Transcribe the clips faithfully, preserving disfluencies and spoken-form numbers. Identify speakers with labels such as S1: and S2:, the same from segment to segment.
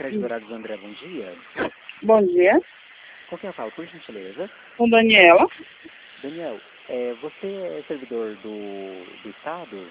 S1: tarde, Dourados do André, bom dia.
S2: Bom dia.
S1: Com quem eu falo, por gentileza?
S2: Com Daniela.
S1: Daniel, é, você é servidor do, do Estado?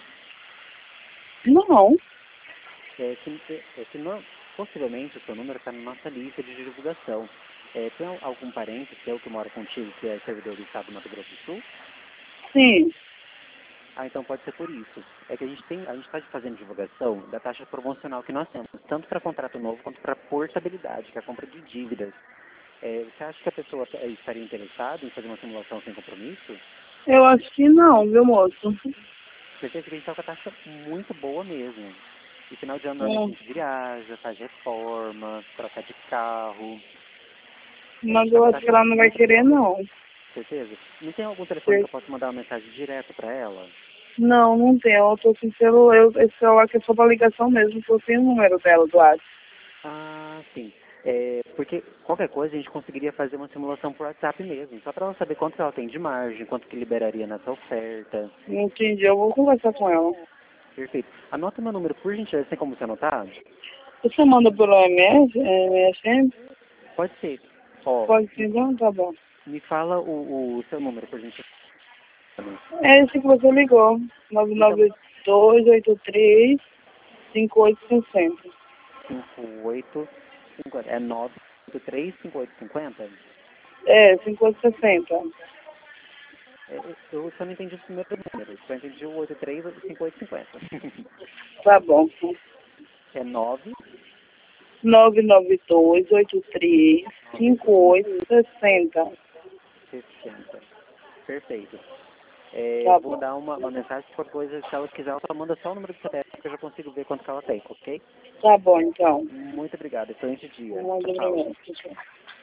S2: Não.
S1: É, que, é, que não, possivelmente o seu número está na nossa lista de divulgação. É, tem algum parente seu que mora contigo que é servidor do Estado do Mato Grosso do Sul?
S2: Sim.
S1: Ah, então pode ser por isso. É que a gente tem, a gente está fazendo divulgação da taxa promocional que nós temos, tanto para contrato novo quanto para portabilidade, que é a compra de dívidas. É, você acha que a pessoa é, estaria interessada em fazer uma simulação sem compromisso?
S2: Eu acho que não, viu, moço?
S1: Certeza que a gente está com a taxa muito boa mesmo. E final de ano normalmente a
S2: Hum.
S1: gente viaja, faz reforma, troca de carro. A gente
S2: Mas
S1: tá
S2: eu
S1: com a
S2: acho que
S1: taxa
S2: ela não vai
S1: muito
S2: querer,
S1: boa.
S2: não.
S1: Certeza? Não tem algum telefone que
S2: Cer-
S1: eu possa mandar uma mensagem direto para ela?
S2: Não, não tem. Eu tô sem celular. Eu, esse celular que é só pra ligação mesmo, que eu tenho o número dela do WhatsApp.
S1: Ah, sim. É, porque qualquer coisa a gente conseguiria fazer uma simulação por WhatsApp mesmo, só para ela saber quanto ela tem de margem, quanto que liberaria nessa oferta.
S2: Não entendi. Eu vou conversar com ela.
S1: Perfeito. Anota meu número, por gentileza, tem como você anotar?
S2: Você manda pelo M S, M S M?
S1: Pode ser. Ó,
S2: Pode ser, então tá bom.
S1: me fala o, o seu número, por gentileza.
S2: É esse que você ligou. nove
S1: Então,
S2: nove dois oito três cinco oito cinco zero.
S1: cinco oito cinco zero. É nove oito três cinco oito cinco zero?
S2: É, cinco oito seis zero.
S1: É, eu só não entendi os primeiros números. Só entendi o oito três cinco oito cinco zero.
S2: Tá bom.
S1: É nove
S2: nove nove dois oito três cinco oito seis zero.
S1: sessenta. Perfeito. É, eu
S2: Tá
S1: vou
S2: bom.
S1: mandar uma, uma mensagem, se for coisa, se ela quiser, ela só manda só o número do C P F, que eu já consigo ver quanto que ela tem, ok?
S2: Tá bom, então.
S1: Muito obrigado. Excelente dia.
S2: Muito
S1: Tchau, tchau.
S2: obrigada.